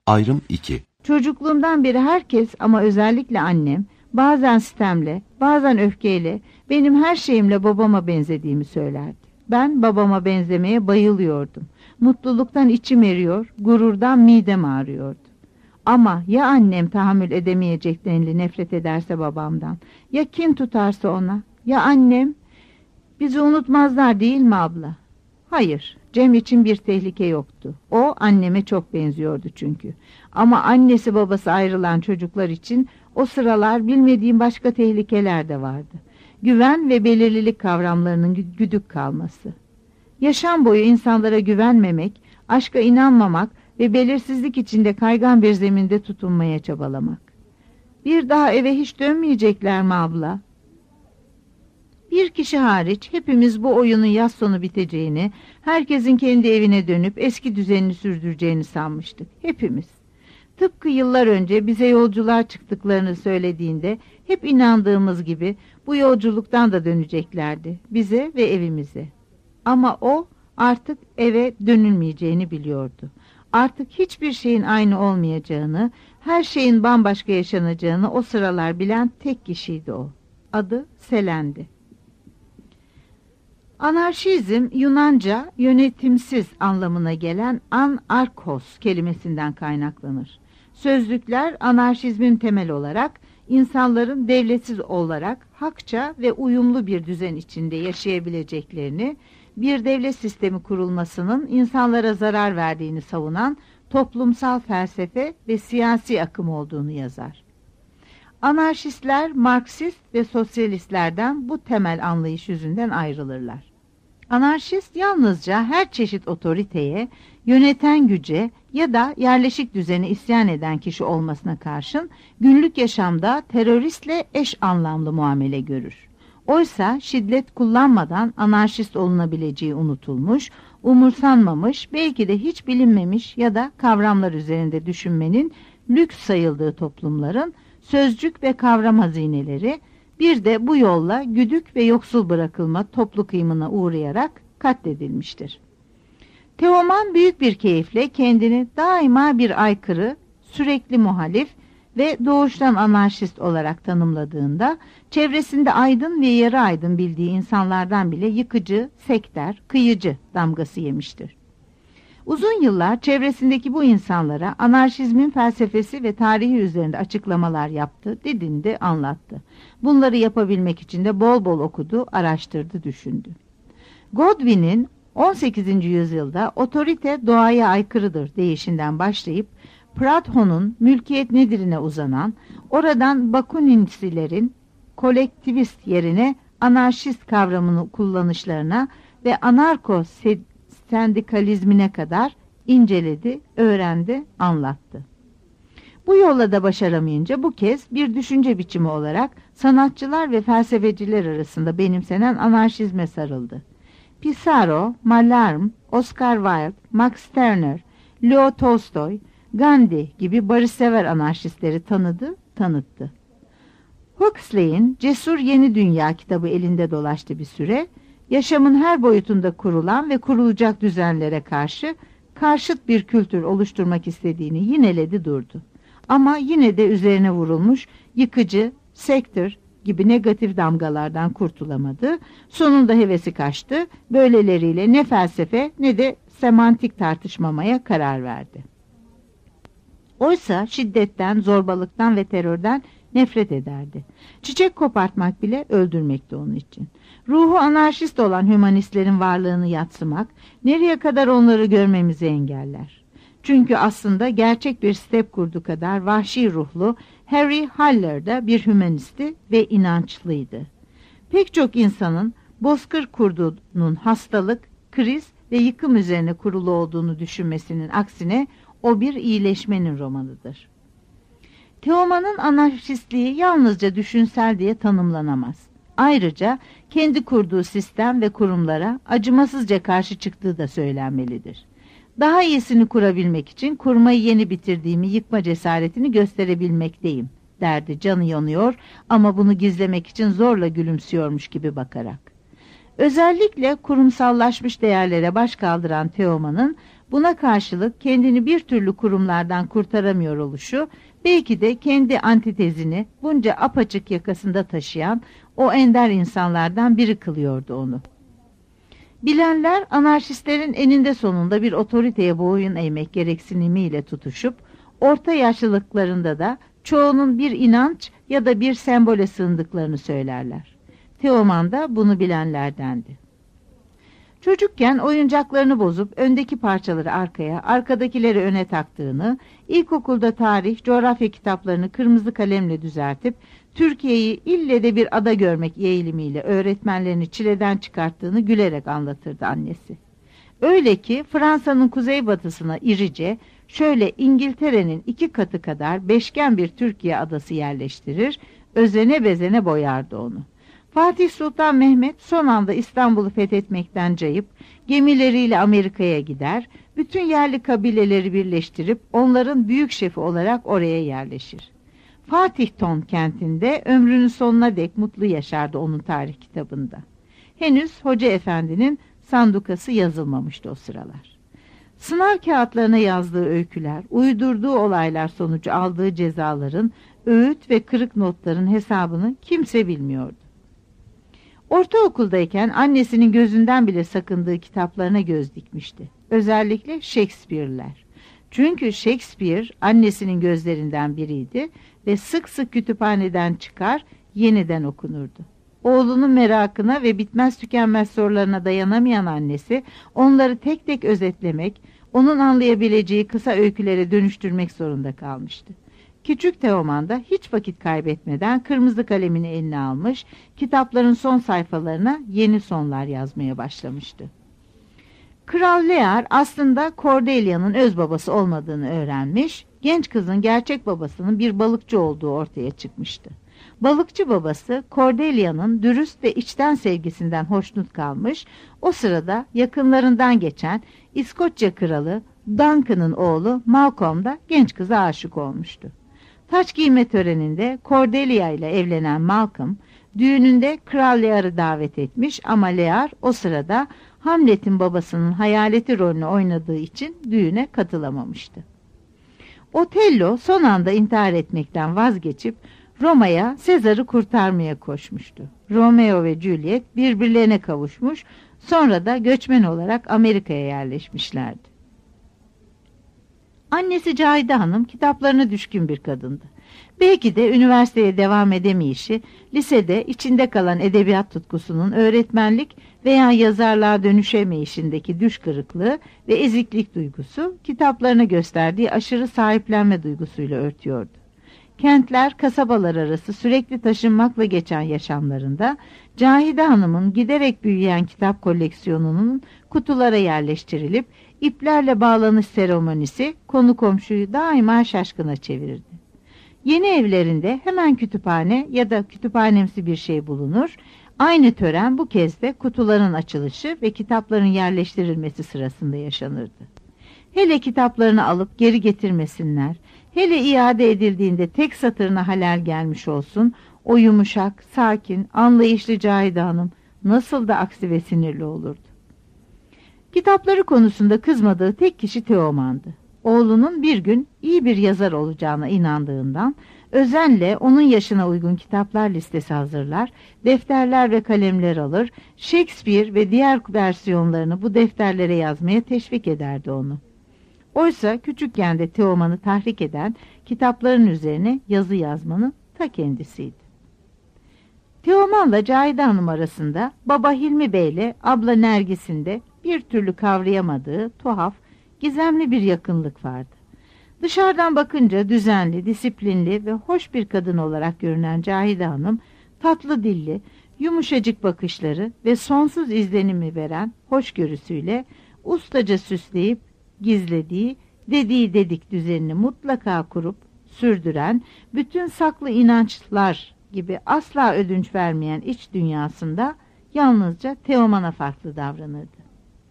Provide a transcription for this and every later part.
Ayrım 2. Çocukluğumdan beri herkes ama özellikle annem bazen sitemle, bazen öfkeyle benim her şeyimle babama benzediğimi söylerdi. Ben babama benzemeye bayılıyordum. Mutluluktan içim eriyor, gururdan midem ağrıyordu. Ama ya annem tahammül edemeyecek denli nefret ederse babamdan, ya kin tutarsa ona, ya annem, bizi unutmazlar değil mi abla? Hayır, Cem için bir tehlike yoktu. O anneme çok benziyordu çünkü. Ama annesi babası ayrılan çocuklar için o sıralar bilmediğim başka tehlikeler de vardı. Güven ve belirlilik kavramlarının güdük kalması. Yaşam boyu insanlara güvenmemek, aşka inanmamak ve belirsizlik içinde kaygan bir zeminde tutunmaya çabalamak. Bir daha eve hiç dönmeyecekler mi abla? Bir kişi hariç hepimiz bu oyunun yaz sonu biteceğini, herkesin kendi evine dönüp eski düzenini sürdüreceğini sanmıştık. Hepimiz. Tıpkı yıllar önce bize yolculuğa çıktıklarını söylediğinde hep inandığımız gibi bu yolculuktan da döneceklerdi. Bize ve evimize. Ama o artık eve dönülmeyeceğini biliyordu. Artık hiçbir şeyin aynı olmayacağını, her şeyin bambaşka yaşanacağını o sıralar bilen tek kişiydi o. Adı Selen'di. Anarşizm Yunanca yönetimsiz anlamına gelen anarkos kelimesinden kaynaklanır. Sözlükler anarşizmin temel olarak insanların devletsiz olarak hakça ve uyumlu bir düzen içinde yaşayabileceklerini, bir devlet sistemi kurulmasının insanlara zarar verdiğini savunan toplumsal felsefe ve siyasi akım olduğunu yazar. Anarşistler Marksist ve sosyalistlerden bu temel anlayış yüzünden ayrılırlar. Anarşist yalnızca her çeşit otoriteye, yöneten güce ya da yerleşik düzene isyan eden kişi olmasına karşın günlük yaşamda teröristle eş anlamlı muamele görür. Oysa şiddet kullanmadan anarşist olunabileceği unutulmuş, umursanmamış, belki de hiç bilinmemiş ya da kavramlar üzerinde düşünmenin lüks sayıldığı toplumların sözcük ve kavram hazineleri, bir de bu yolla güdük ve yoksul bırakılma toplu kıyımına uğrayarak katledilmiştir. Teoman büyük bir keyifle kendini daima bir aykırı, sürekli muhalif ve doğuştan anarşist olarak tanımladığında, çevresinde aydın ve yarı aydın bildiği insanlardan bile yıkıcı, sekter, kıyıcı damgası yemiştir. Uzun yıllar çevresindeki bu insanlara anarşizmin felsefesi ve tarihi üzerinde açıklamalar yaptı, didindi, anlattı. Bunları yapabilmek için de bol bol okudu, araştırdı, düşündü. Godwin'in 18. yüzyılda otorite doğaya aykırıdır deyişinden başlayıp Pradho'nun mülkiyet nedirine uzanan, oradan Bakuninsilerin kolektivist yerine anarşist kavramını kullanışlarına ve anarko-sendikalizmine kadar inceledi, öğrendi, anlattı. Bu yolla da başaramayınca bu kez bir düşünce biçimi olarak sanatçılar ve felsefeciler arasında benimsenen anarşizme sarıldı. Pissarro, Mallarmé, Oscar Wilde, Max Stirner, Leo Tolstoy, Gandhi gibi barışsever anarşistleri tanıdı, tanıttı. Huxley'in Cesur Yeni Dünya kitabı elinde dolaştı bir süre, yaşamın her boyutunda kurulan ve kurulacak düzenlere karşıt bir kültür oluşturmak istediğini yineledi durdu. Ama yine de üzerine vurulmuş yıkıcı, sektör gibi negatif damgalardan kurtulamadı. Sonunda hevesi kaçtı. Böyleleriyle ne felsefe ne de semantik tartışmamaya karar verdi. Oysa şiddetten, zorbalıktan ve terörden nefret ederdi. Çiçek kopartmak bile öldürmekti onun için. Ruhu anarşist olan hümanistlerin varlığını yadsımak, nereye kadar onları görmemizi engeller. Çünkü aslında gerçek bir step kurdu kadar vahşi ruhlu Harry Haller da bir hümanisti ve inançlıydı. Pek çok insanın bozkır kurdunun hastalık, kriz ve yıkım üzerine kurulu olduğunu düşünmesinin aksine o bir iyileşmenin romanıdır. Teoman'ın anarşistliği yalnızca düşünsel diye tanımlanamaz. Ayrıca kendi kurduğu sistem ve kurumlara acımasızca karşı çıktığı da söylenmelidir. Daha iyisini kurabilmek için kurmayı yeni bitirdiğimi yıkma cesaretini gösterebilmekteyim, derdi canı yanıyor ama bunu gizlemek için zorla gülümsüyormuş gibi bakarak. Özellikle kurumsallaşmış değerlere baş kaldıran Teoman'ın Buna karşılık kendini bir türlü kurumlardan kurtaramıyor oluşu, belki de kendi antitezini bunca apaçık yakasında taşıyan o ender insanlardan biri kılıyordu onu. Bilenler anarşistlerin eninde sonunda bir otoriteye boyun eğmek gereksinimiyle tutuşup, orta yaşlılıklarında da çoğunun bir inanç ya da bir sembole sığındıklarını söylerler. Teoman da bunu bilenlerdendi. Çocukken oyuncaklarını bozup öndeki parçaları arkaya, arkadakileri öne taktığını, ilkokulda tarih, coğrafya kitaplarını kırmızı kalemle düzeltip, Türkiye'yi ille de bir ada görmek eğilimiyle öğretmenlerini çileden çıkarttığını gülerek anlatırdı annesi. Öyle ki Fransa'nın kuzeybatısına irice, şöyle İngiltere'nin 2 katı kadar beşgen bir Türkiye adası yerleştirir, özene bezene boyardı onu. Fatih Sultan Mehmet son anda İstanbul'u fethetmekten cayıp gemileriyle Amerika'ya gider, bütün yerli kabileleri birleştirip onların büyük şefi olarak oraya yerleşir. Fatihton kentinde ömrünün sonuna dek mutlu yaşardı onun tarih kitabında. Henüz Hoca Efendi'nin sandukası yazılmamıştı o sıralar. Sınav kağıtlarına yazdığı öyküler, uydurduğu olaylar sonucu aldığı cezaların, öğüt ve kırık notların hesabını kimse bilmiyordu. Ortaokuldayken annesinin gözünden bile sakındığı kitaplarına göz dikmişti. Özellikle Shakespeare'ler. Çünkü Shakespeare annesinin gözlerinden biriydi ve sık sık kütüphaneden çıkar, yeniden okunurdu. Oğlunun merakına ve bitmez tükenmez sorularına dayanamayan annesi, onları tek tek özetlemek, onun anlayabileceği kısa öykülere dönüştürmek zorunda kalmıştı. Küçük Teoman da hiç vakit kaybetmeden kırmızı kalemini eline almış, kitapların son sayfalarına yeni sonlar yazmaya başlamıştı. Kral Lear aslında Cordelia'nın öz babası olmadığını öğrenmiş, genç kızın gerçek babasının bir balıkçı olduğu ortaya çıkmıştı. Balıkçı babası Cordelia'nın dürüst ve içten sevgisinden hoşnut kalmış, o sırada yakınlarından geçen İskoçya kralı Duncan'ın oğlu Malcolm da genç kıza aşık olmuştu. Taç giyme töreninde Cordelia ile evlenen Malcolm, düğününde Kral Lear'ı davet etmiş ama Lear o sırada Hamlet'in babasının hayaleti rolünü oynadığı için düğüne katılamamıştı. Otello son anda intihar etmekten vazgeçip Roma'ya Sezar'ı kurtarmaya koşmuştu. Romeo ve Juliet birbirlerine kavuşmuş, sonra da göçmen olarak Amerika'ya yerleşmişlerdi. Annesi Cahide Hanım kitaplarına düşkün bir kadındı. Belki de üniversiteye devam edemeyişi, lisede içinde kalan edebiyat tutkusunun öğretmenlik veya yazarlığa dönüşemeyişindeki düş kırıklığı ve eziklik duygusu, kitaplarına gösterdiği aşırı sahiplenme duygusuyla örtüyordu. Kentler, kasabalar arası sürekli taşınmakla geçen yaşamlarında, Cahide Hanım'ın giderek büyüyen kitap koleksiyonunun kutulara yerleştirilip, iplerle bağlanış seremonisi konu komşuyu daima şaşkına çevirirdi. Yeni evlerinde hemen kütüphane ya da kütüphanemsi bir şey bulunur. Aynı tören bu kez de kutuların açılışı ve kitapların yerleştirilmesi sırasında yaşanırdı. Hele kitaplarını alıp geri getirmesinler, hele iade edildiğinde tek satırına halel gelmiş olsun, o yumuşak, sakin, anlayışlı Cahide Hanım nasıl da aksi ve sinirli olurdu. Kitapları konusunda kızmadığı tek kişi Teoman'dı. Oğlunun bir gün iyi bir yazar olacağına inandığından özenle onun yaşına uygun kitaplar listesi hazırlar, defterler ve kalemler alır, Shakespeare ve diğer versiyonlarını bu defterlere yazmaya teşvik ederdi onu. Oysa küçükken de Teoman'ı tahrik eden kitapların üzerine yazı yazmanın ta kendisiydi. Teoman'la Cahide Hanım arasında baba Hilmi Bey'le abla Nergis'in de bir türlü kavrayamadığı tuhaf, gizemli bir yakınlık vardı. Dışarıdan bakınca düzenli, disiplinli ve hoş bir kadın olarak görünen Cahide Hanım, tatlı dilli, yumuşacık bakışları ve sonsuz izlenimi veren hoşgörüsüyle ustaca süsleyip gizlediği, dediği dedik düzenini mutlaka kurup sürdüren, bütün saklı inançlar gibi asla ödünç vermeyen iç dünyasında yalnızca Teoman'a farklı davranırdı.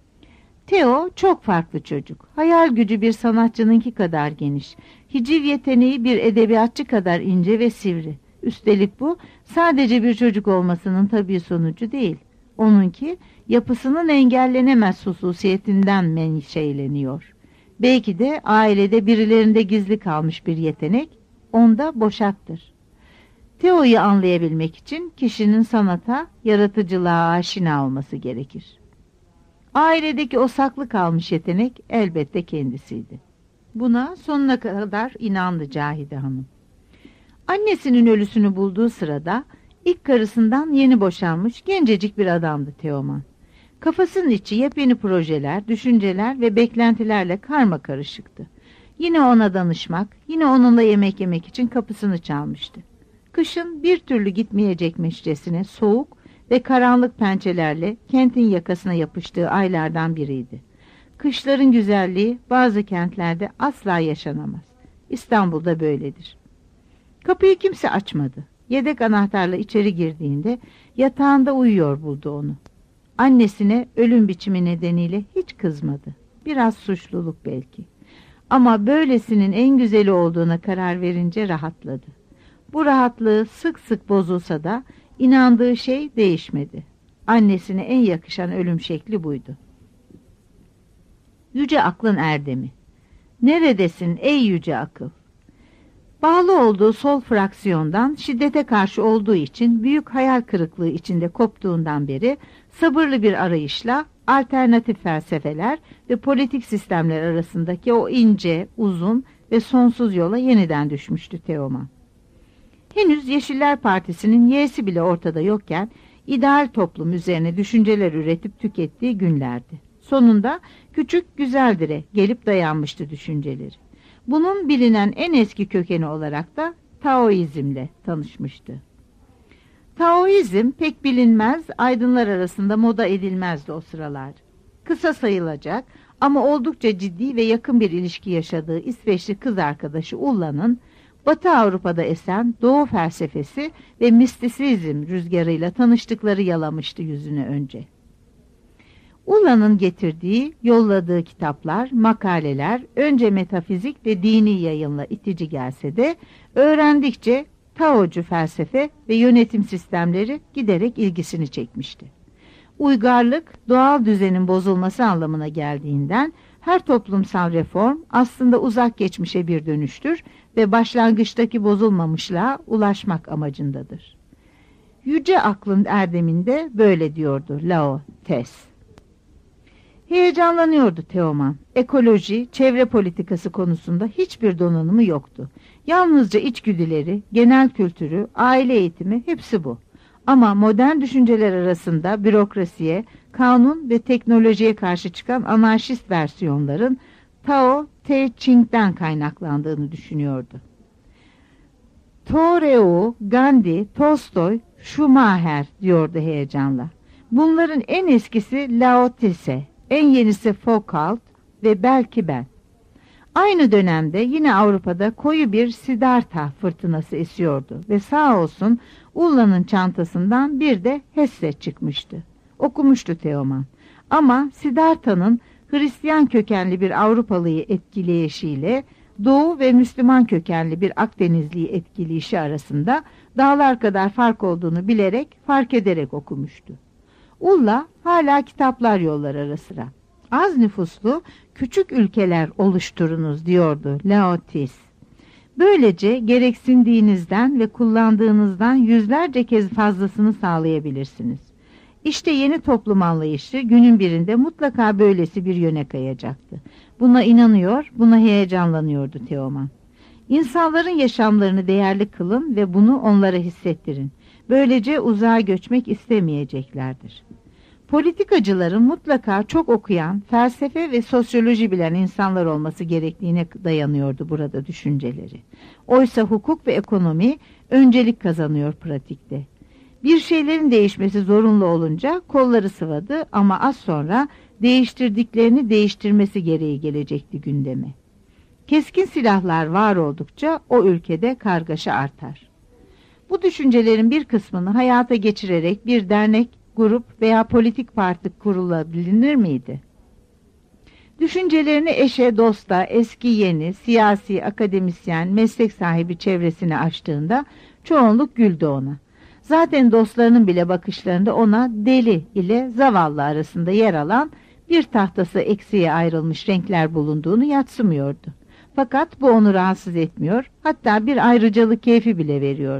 Teo çok farklı çocuk. Hayal gücü bir sanatçınınki kadar geniş. Hiciv yeteneği bir edebiyatçı kadar ince ve sivri. Üstelik bu sadece bir çocuk olmasının tabii sonucu değil. Onunki yapısının engellenemez hususiyetinden menşeleniyor. Belki de ailede birilerinde gizli kalmış bir yetenek, onda boşaktır. Teo'yu anlayabilmek için kişinin sanata, yaratıcılığa aşina olması gerekir. Ailedeki o saklı kalmış yetenek elbette kendisiydi. Buna sonuna kadar inandı Cahide Hanım. Annesinin ölüsünü bulduğu sırada ilk karısından yeni boşanmış gencecik bir adamdı Teoman. Kafasının içi yepyeni projeler, düşünceler ve beklentilerle karmakarışıktı. Yine ona danışmak, yine onunla yemek yemek için kapısını çalmıştı. Kışın bir türlü gitmeyecekmişçesine soğuk ve karanlık pençelerle kentin yakasına yapıştığı aylardan biriydi. Kışların güzelliği bazı kentlerde asla yaşanamaz. İstanbul'da böyledir. Kapıyı kimse açmadı. Yedek anahtarla içeri girdiğinde yatağında uyuyor buldu onu. Annesine ölüm biçimi nedeniyle hiç kızmadı. Biraz suçluluk belki. Ama böylesinin en güzeli olduğuna karar verince rahatladı. Bu rahatlığı sık sık bozulsa da inandığı şey değişmedi. Annesine en yakışan ölüm şekli buydu. Yüce aklın erdemi. Neredesin ey yüce akıl? Bağlı olduğu sol fraksiyondan şiddete karşı olduğu için büyük hayal kırıklığı içinde koptuğundan beri sabırlı bir arayışla alternatif felsefeler ve politik sistemler arasındaki o ince, uzun ve sonsuz yola yeniden düşmüştü Teoman. Henüz Yeşiller Partisi'nin Y'si bile ortada yokken ideal toplum üzerine düşünceler üretip tükettiği günlerdi. Sonunda küçük güzeldire gelip dayanmıştı düşünceleri. Bunun bilinen en eski kökeni olarak da Taoizmle tanışmıştı. Taoizm pek bilinmez, aydınlar arasında moda edilmezdi o sıralar. Kısa sayılacak ama oldukça ciddi ve yakın bir ilişki yaşadığı İsveçli kız arkadaşı Ulla'nın Batı Avrupa'da esen Doğu felsefesi ve mistisizm rüzgarıyla tanıştıkları yalamıştı yüzünü önce. Ulla'nın getirdiği, yolladığı kitaplar, makaleler önce metafizik ve dini yayınla itici gelse de öğrendikçe Taocu felsefe ve yönetim sistemleri giderek ilgisini çekmişti. Uygarlık, doğal düzenin bozulması anlamına geldiğinden her toplumsal reform aslında uzak geçmişe bir dönüştür ve başlangıçtaki bozulmamışlığa ulaşmak amacındadır. Yüce aklın erdeminde böyle diyordu Lao Tse. Heyecanlanıyordu Teoman. Ekoloji, çevre politikası konusunda hiçbir donanımı yoktu. Yalnızca içgüdüleri, genel kültürü, aile eğitimi hepsi bu. Ama modern düşünceler arasında bürokrasiye, kanun ve teknolojiye karşı çıkan anarşist versiyonların Tao Te Ching'den kaynaklandığını düşünüyordu. Thoreau, Gandhi, Tolstoy, Schumacher diyordu heyecanla. Bunların en eskisi Lao Tse, en yenisi Foucault ve belki ben. Aynı dönemde yine Avrupa'da koyu bir Siddhartha fırtınası esiyordu ve sağ olsun Ulla'nın çantasından bir de Hesse çıkmıştı. Okumuştu Teoman. Ama Siddhartha'nın Hristiyan kökenli bir Avrupalıyı etkileyişiyle Doğu ve Müslüman kökenli bir Akdenizliyi etkileyişi arasında dağlar kadar fark olduğunu bilerek, fark ederek okumuştu. Ulla hala kitaplar yollar ara sıra. Az nüfuslu küçük ülkeler oluşturunuz diyordu Lao Tse. Böylece gereksindiğinizden ve kullandığınızdan yüzlerce kez fazlasını sağlayabilirsiniz. İşte yeni toplum anlayışı günün birinde mutlaka böylesi bir yöne kayacaktı. Buna inanıyor, buna heyecanlanıyordu Teoman. İnsanların yaşamlarını değerli kılın ve bunu onlara hissettirin. Böylece uzağa göçmek istemeyeceklerdir. Politikacıların mutlaka çok okuyan, felsefe ve sosyoloji bilen insanlar olması gerektiğine dayanıyordu burada düşünceleri. Oysa hukuk ve ekonomi öncelik kazanıyor pratikte. Bir şeylerin değişmesi zorunlu olunca kolları sıvadı ama az sonra değiştirdiklerini değiştirmesi gereği gelecekti gündeme. Keskin silahlar var oldukça o ülkede kargaşa artar. Bu düşüncelerin bir kısmını hayata geçirerek bir dernek, grup veya politik parti kurulabilir miydi? Düşüncelerini eşe, dosta, eski yeni, siyasi, akademisyen, meslek sahibi çevresine açtığında çoğunluk güldü ona. Zaten dostlarının bile bakışlarında ona deli ile zavallı arasında yer alan bir tahtası eksiğe ayrılmış renkler bulunduğunu yadsımıyordu. Fakat bu onu rahatsız etmiyor, hatta bir ayrıcalık keyfi bile veriyordu.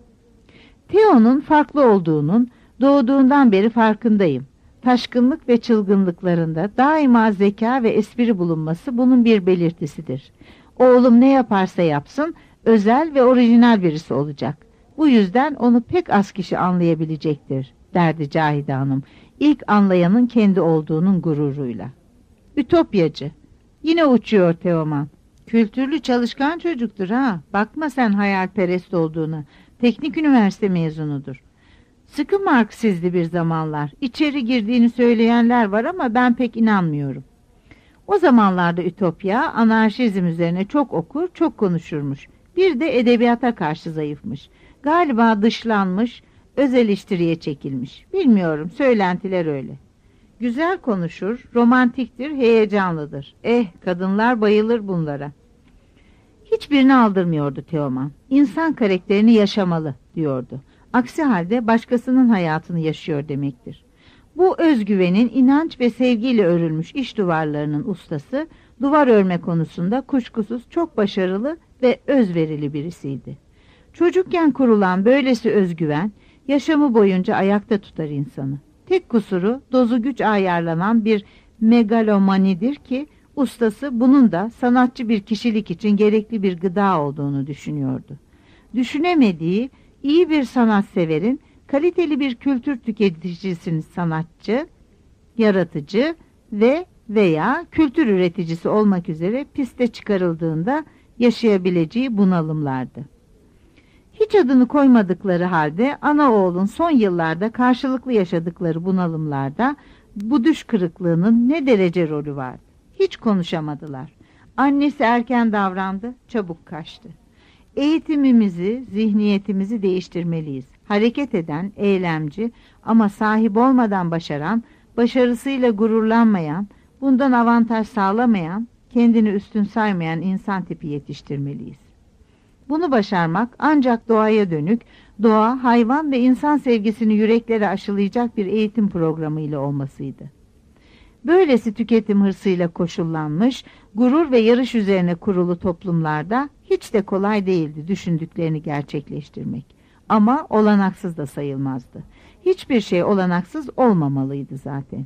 Theo'nun farklı olduğunun doğduğundan beri farkındayım. Taşkınlık ve çılgınlıklarında daima zeka ve espri bulunması bunun bir belirtisidir. Oğlum ne yaparsa yapsın özel ve orijinal birisi olacak. Bu yüzden onu pek az kişi anlayabilecektir, derdi Cahide Hanım, ilk anlayanın kendi olduğunun gururuyla. Ütopyacı. Yine uçuyor Teoman. Kültürlü, çalışkan çocuktur ha. Bakma sen hayalperest olduğuna. Teknik üniversite mezunudur. Sıkı Marksizdi bir zamanlar. İçeri girdiğini söyleyenler var ama ben pek inanmıyorum. O zamanlarda Ütopya, anarşizm üzerine çok okur, çok konuşurmuş. Bir de edebiyata karşı zayıfmış. Galiba dışlanmış, öz eleştiriye çekilmiş. Bilmiyorum, söylentiler öyle. Güzel konuşur, romantiktir, heyecanlıdır. Kadınlar bayılır bunlara. Hiçbirini aldırmıyordu Teoman. İnsan karakterini yaşamalı diyordu. Aksi halde başkasının hayatını yaşıyor demektir. Bu özgüvenin inanç ve sevgiyle örülmüş iç duvarlarının ustası, duvar örme konusunda kuşkusuz çok başarılı ve özverili birisiydi. Çocukken kurulan böylesi özgüven, yaşamı boyunca ayakta tutar insanı. Tek kusuru dozu güç ayarlanan bir megalomanidir ki, ustası bunun da sanatçı bir kişilik için gerekli bir gıda olduğunu düşünüyordu. Düşünemediği, iyi bir sanatseverin, kaliteli bir kültür tüketicisinin sanatçı, yaratıcı ve veya kültür üreticisi olmak üzere piste çıkarıldığında yaşayabileceği bunalımlardı. Hiç adını koymadıkları halde ana oğlun son yıllarda karşılıklı yaşadıkları bunalımlarda bu düş kırıklığının ne derece rolü vardı. Hiç konuşamadılar. Annesi erken davrandı, çabuk kaçtı. Eğitimimizi, zihniyetimizi değiştirmeliyiz. Hareket eden, eylemci ama sahip olmadan başaran, başarısıyla gururlanmayan, bundan avantaj sağlamayan, kendini üstün saymayan insan tipi yetiştirmeliyiz. Bunu başarmak ancak doğaya dönük, doğa, hayvan ve insan sevgisini yüreklere aşılayacak bir eğitim programı ile olmasıydı. Böylesi tüketim hırsıyla koşullanmış, gurur ve yarış üzerine kurulu toplumlarda hiç de kolay değildi düşündüklerini gerçekleştirmek. Ama olanaksız da sayılmazdı. Hiçbir şey olanaksız olmamalıydı zaten.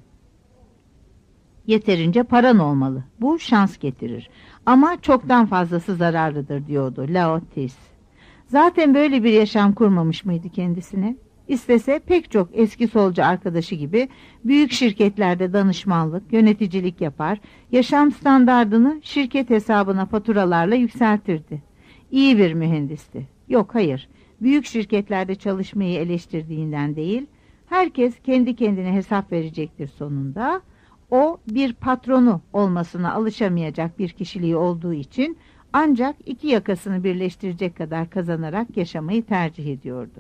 Yeterince paran olmalı. Bu şans getirir. Ama çoktan fazlası zararlıdır diyordu Lao Tse. Zaten böyle bir yaşam kurmamış mıydı kendisine? İstese pek çok eski solcu arkadaşı gibi büyük şirketlerde danışmanlık, yöneticilik yapar, yaşam standardını şirket hesabına faturalarla yükseltirdi. İyi bir mühendisti. Yok, hayır, büyük şirketlerde çalışmayı eleştirdiğinden değil, herkes kendi kendine hesap verecektir sonunda. O bir patronu olmasına alışamayacak bir kişiliği olduğu için ancak iki yakasını birleştirecek kadar kazanarak yaşamayı tercih ediyordu.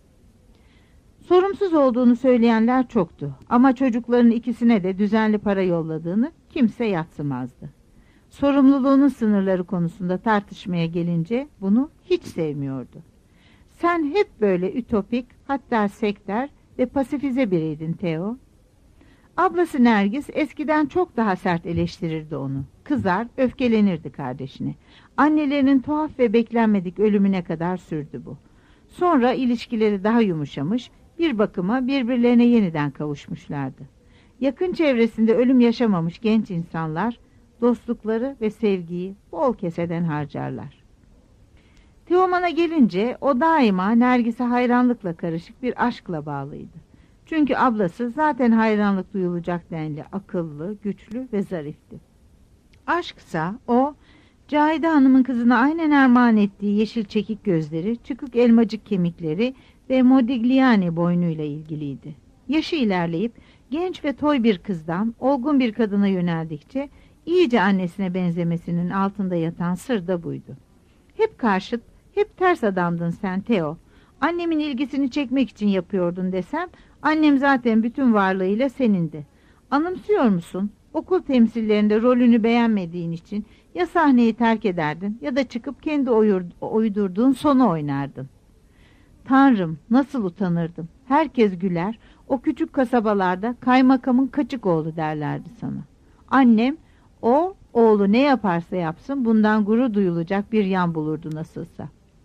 Sorumsuz olduğunu söyleyenler çoktu ama çocukların ikisine de düzenli para yolladığını kimse yadsımazdı. Sorumluluğunun sınırları konusunda tartışmaya gelince bunu hiç sevmiyordu. Sen hep böyle ütopik, hatta sekter ve pasifize biriydin Theo. Ablası Nergis eskiden çok daha sert eleştirirdi onu. Kızar, öfkelenirdi kardeşine. Annelerinin tuhaf ve beklenmedik ölümüne kadar sürdü bu. Sonra ilişkileri daha yumuşamış, bir bakıma birbirlerine yeniden kavuşmuşlardı. Yakın çevresinde ölüm yaşamamış genç insanlar, dostlukları ve sevgiyi bol keseden harcarlar. Teoman'a gelince o daima Nergis'e hayranlıkla karışık bir aşkla bağlıydı. Çünkü ablası zaten hayranlık duyulacak denli akıllı, güçlü ve zarifti. Aşksa o, Cahide Hanım'ın kızına aynen armağan ettiği yeşil çekik gözleri, çıkık elmacık kemikleri ve Modigliani boynuyla ilgiliydi. Yaşı ilerleyip genç ve toy bir kızdan olgun bir kadına yöneldikçe iyice annesine benzemesinin altında yatan sır da buydu. Hep karşıt, hep ters adamdın sen Theo. Annemin ilgisini çekmek için yapıyordun desem, annem zaten bütün varlığıyla senindi. Anımsıyor musun? Okul temsillerinde rolünü beğenmediğin için ya sahneyi terk ederdin ya da çıkıp kendi uydurduğun sonu oynardın. Tanrım, nasıl utanırdım. Herkes güler, o küçük kasabalarda kaymakamın kaçık oğlu derlerdi sana. Annem, o oğlu ne yaparsa yapsın bundan gurur duyulacak bir yan bulurdu nasılsa.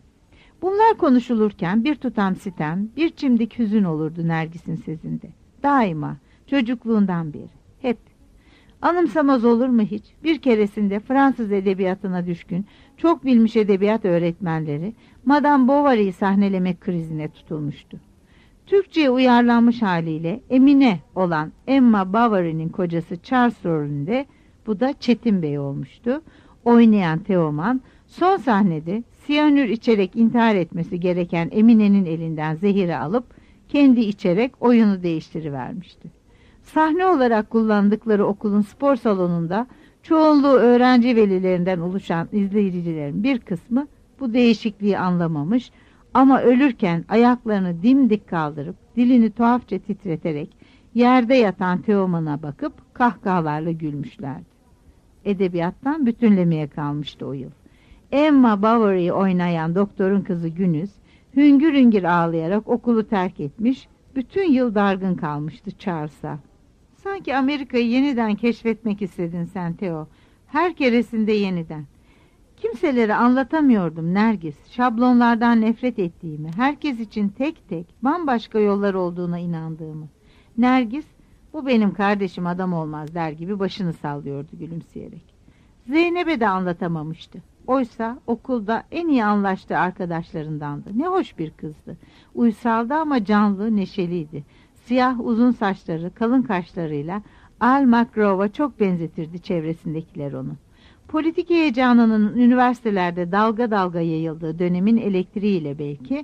Bunlar konuşulurken bir tutam sitem, bir çimdik hüzün olurdu Nergis'in sesinde. Daima, çocukluğundan beri, hep. Anımsamaz olur mu hiç? Bir keresinde Fransız edebiyatına düşkün, çok bilmiş edebiyat öğretmenleri Madame Bovary'i sahnelemek krizine tutulmuştu. Türkçe'ye uyarlanmış haliyle Emine olan Emma Bovary'nin kocası Charles rolünde, bu da Çetin Bey olmuştu. Oynayan Teoman son sahnede siyanür içerek intihar etmesi gereken Emine'nin elinden zehiri alıp kendi içerek oyunu değiştirivermişti. Sahne olarak kullandıkları okulun spor salonunda çoğunluğu öğrenci velilerinden oluşan izleyicilerin bir kısmı bu değişikliği anlamamış ama ölürken ayaklarını dimdik kaldırıp dilini tuhafça titreterek yerde yatan Teoman'a bakıp kahkahalarla gülmüşlerdi. Edebiyattan bütünlemeye kalmıştı o yıl. Emma Bovary'i oynayan doktorun kızı Günüz hüngür hüngür ağlayarak okulu terk etmiş, bütün yıl dargın kalmıştı Charles'a. Sanki Amerika'yı yeniden keşfetmek istedin sen Theo. Her keresinde yeniden. Kimselere anlatamıyordum Nergis. Şablonlardan nefret ettiğimi, herkes için tek tek bambaşka yollar olduğuna inandığımı. Nergis, bu benim kardeşim adam olmaz der gibi başını sallıyordu gülümseyerek. Zeynep'e de anlatamamıştı. Oysa okulda en iyi anlaştığı arkadaşlarındandı. Ne hoş bir kızdı. Uysaldı ama canlı, neşeliydi. Siyah uzun saçları, kalın kaşlarıyla Al McGraw'a çok benzetirdi çevresindekiler onu. Politik heyecanının üniversitelerde dalga dalga yayıldığı dönemin elektriğiyle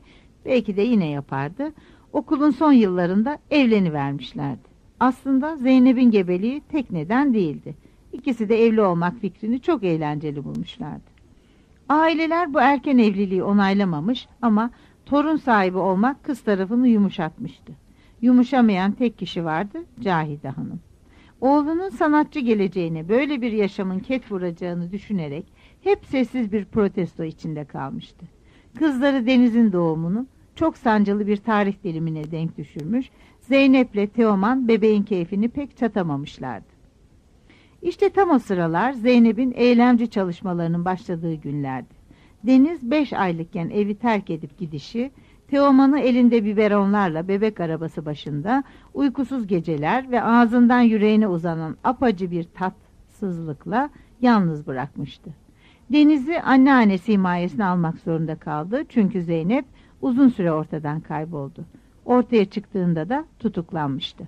belki de yine yapardı. Okulun son yıllarında evlenivermişlerdi. Aslında Zeynep'in gebeliği tek neden değildi. İkisi de evli olmak fikrini çok eğlenceli bulmuşlardı. Aileler bu erken evliliği onaylamamış ama torun sahibi olmak kız tarafını yumuşatmıştı. Yumuşamayan tek kişi vardı, Cahide Hanım. Oğlunun sanatçı geleceğine böyle bir yaşamın ket vuracağını düşünerek hep sessiz bir protesto içinde kalmıştı. Kızları Deniz'in doğumunu çok sancılı bir tarih dilimine denk düşürmüş, Zeynep'le Teoman bebeğin keyfini pek çatamamışlardı. İşte tam o sıralar Zeynep'in eylemci çalışmalarının başladığı günlerdi. Deniz 5 aylıkken evi terk edip gidişi, Teoman'ı elinde biberonlarla bebek arabası başında uykusuz geceler ve ağzından yüreğine uzanan apacı bir tatsızlıkla yalnız bırakmıştı. Deniz'i anneannesi himayesine almak zorunda kaldı çünkü Zeynep uzun süre ortadan kayboldu. Ortaya çıktığında da tutuklanmıştı.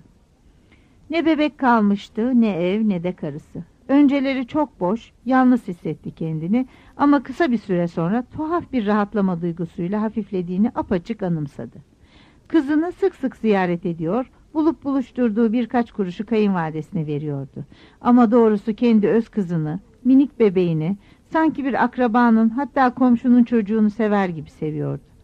Ne bebek kalmıştı, ne ev, ne de karısı. Önceleri çok boş, yalnız hissetti kendini ama kısa bir süre sonra tuhaf bir rahatlama duygusuyla hafiflediğini apaçık anımsadı. Kızını sık sık ziyaret ediyor, bulup buluşturduğu birkaç kuruşu kayınvalidesine veriyordu. Ama doğrusu kendi öz kızını, minik bebeğini, sanki bir akrabanın hatta komşunun çocuğunu sever gibi seviyordu.